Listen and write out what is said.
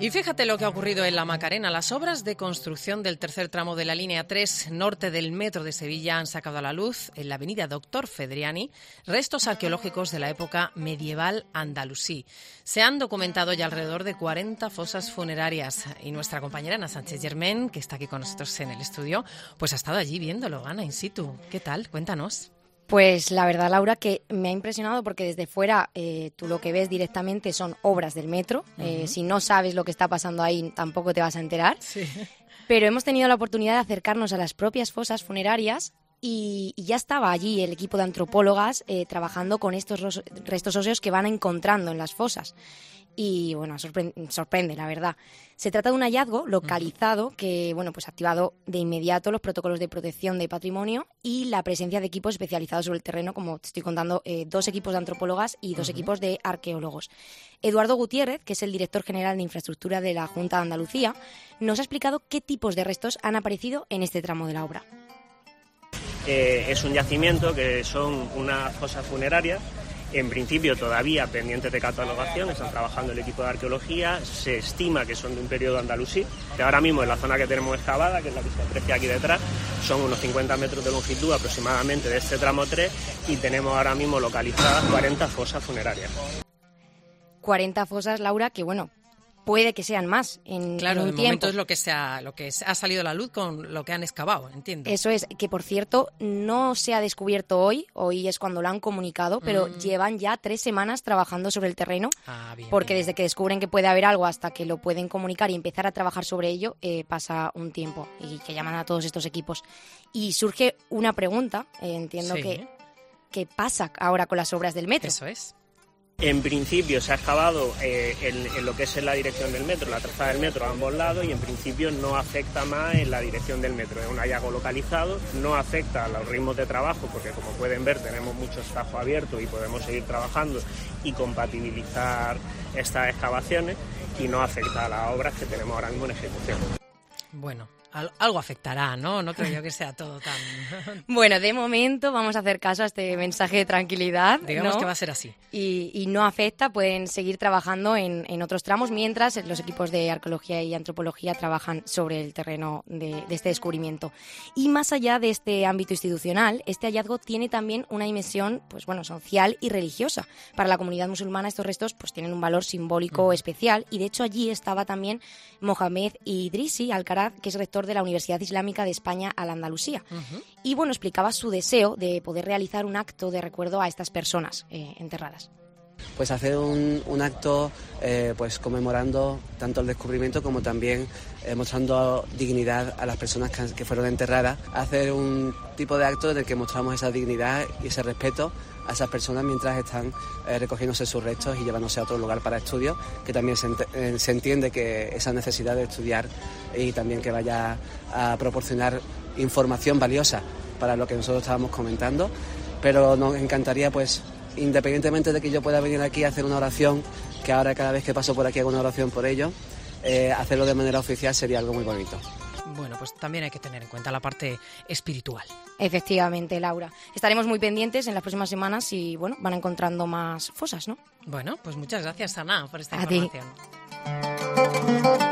Y fíjate lo que ha ocurrido en La Macarena. Las obras de construcción del tercer tramo de la línea 3 norte del metro de Sevilla han sacado a la luz, en la avenida Doctor Fedriani, restos arqueológicos de la época medieval andalusí. Se han documentado ya alrededor de 40 fosas funerarias. Y nuestra compañera Ana Sánchez Germán, que está aquí con nosotros en el estudio, pues ha estado allí viéndolo, Ana, in situ. ¿Qué tal? Cuéntanos. Pues la verdad, Laura, que me ha impresionado porque desde fuera tú lo que ves directamente son obras del metro. Si no sabes lo que está pasando ahí, tampoco te vas a enterar. Sí. Pero hemos tenido la oportunidad de acercarnos a las propias fosas funerarias y ya estaba allí el equipo de antropólogas trabajando con estos restos óseos que van encontrando en las fosas. Y bueno, sorprende, la verdad. Se trata de un hallazgo localizado que, bueno, pues ha activado de inmediato los protocolos de protección de patrimonio y la presencia de equipos especializados sobre el terreno, como te estoy contando, 2 equipos de antropólogas y 2 equipos de arqueólogos. Eduardo Gutiérrez, que es el director general de infraestructura de la Junta de Andalucía, nos ha explicado qué tipos de restos han aparecido en este tramo de la obra. Es un yacimiento que son unas fosas funerarias. En principio todavía pendientes de catalogación, están trabajando el equipo de arqueología, se estima que son de un periodo andalusí, que ahora mismo en la zona que tenemos excavada, que es la que se aprecia aquí detrás, son unos 50 metros de longitud aproximadamente de este tramo 3 y tenemos ahora mismo localizadas 40 fosas funerarias. 40 fosas, Laura, que bueno, puede que sean más en Claro, un de tiempo. momento es lo que ha salido a la luz con lo que han excavado, entiendo. Eso es, que por cierto no se ha descubierto hoy es cuando lo han comunicado, pero llevan ya 3 semanas trabajando sobre el terreno, porque desde que descubren que puede haber algo hasta que lo pueden comunicar y empezar a trabajar sobre ello, pasa un tiempo, y que llaman a todos estos equipos. Y surge una pregunta, entiendo que ¿qué pasa ahora con las obras del metro? Eso es. En principio se ha excavado en lo que es en la dirección del metro, la trazada del metro a ambos lados y en principio no afecta más en la dirección del metro. Es un hallazgo localizado, no afecta a los ritmos de trabajo porque como pueden ver tenemos muchos tajos abiertos y podemos seguir trabajando y compatibilizar estas excavaciones y no afecta a las obras que tenemos ahora mismo en ejecución. Bueno, algo afectará, ¿no? No creo yo que sea todo tan... Bueno, de momento vamos a hacer caso a este mensaje de tranquilidad. Digamos ¿no? que va a ser así. Y no afecta, pueden seguir trabajando en otros tramos, mientras los equipos de arqueología y antropología trabajan sobre el terreno de este descubrimiento. Y más allá de este ámbito institucional, este hallazgo tiene también una dimensión, pues bueno, social y religiosa. Para la comunidad musulmana estos restos pues tienen un valor simbólico especial, y de hecho allí estaba también Mohamed Idrisi Alcaraz, que es rector de la Universidad Islámica de España al Andalucía. Y bueno, explicaba su deseo de poder realizar un acto de recuerdo a estas personas enterradas. Pues hacer un acto pues conmemorando tanto el descubrimiento como también mostrando dignidad a las personas que fueron enterradas. Hacer un tipo de acto en el que mostramos esa dignidad y ese respeto a esas personas mientras están recogiéndose sus restos y llevándose a otro lugar para estudio, que también se entiende que esa necesidad de estudiar y también que vaya a proporcionar información valiosa para lo que nosotros estábamos comentando, pero nos encantaría pues independientemente de que yo pueda venir aquí a hacer una oración, que ahora cada vez que paso por aquí hago una oración por ello, hacerlo de manera oficial sería algo muy bonito. Bueno, pues también hay que tener en cuenta la parte espiritual. Efectivamente, Laura. Estaremos muy pendientes en las próximas semanas y, bueno, van encontrando más fosas, ¿no? Bueno, pues muchas gracias, Ana, por esta A información. ti.